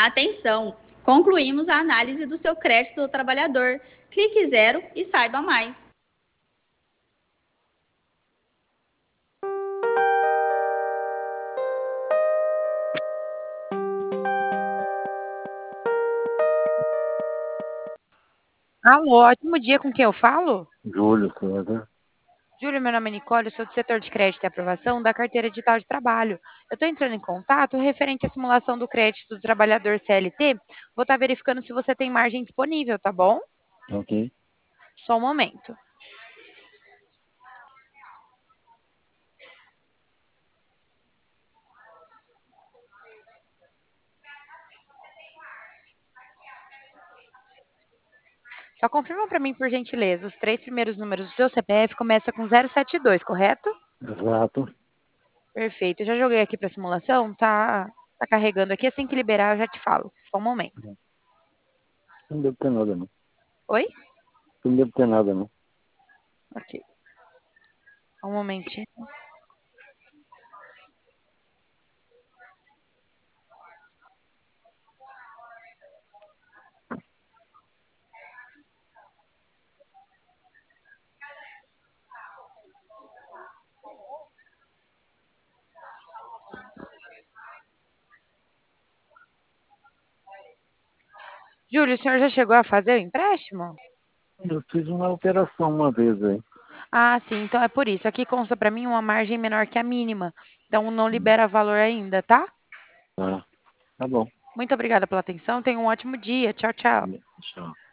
Atenção! Concluímos a análise do seu crédito do trabalhador. Clique zero e saiba mais. Alô, ótimo dia, com quem eu falo? Júlio César. Júlio, meu nome é Nicole, eu sou do setor de crédito e aprovação da carteira digital de trabalho. Eu estou entrando em contato referente à simulação do crédito do trabalhador CLT. Vou estar verificando se você tem margem disponível, tá bom? Ok. Só um momento. Só confirma para mim, por gentileza, os três primeiros números do seu CPF começa com 072, correto? Exato. Perfeito. Eu já joguei aqui para simulação, tá carregando aqui. Assim que liberar, eu já te falo. Só um momento. Não deve ter nada, não. Oi? Não deve ter nada, não. Ok. Um momentinho. Júlio, o senhor já chegou a fazer o empréstimo? Eu fiz uma operação uma vez aí. Ah, sim, então é por isso. Aqui consta para mim uma margem menor que a mínima. Então não libera valor ainda, tá? Tá, tá bom. Muito obrigada pela atenção. Tenha um ótimo dia. Tchau, tchau. Tchau.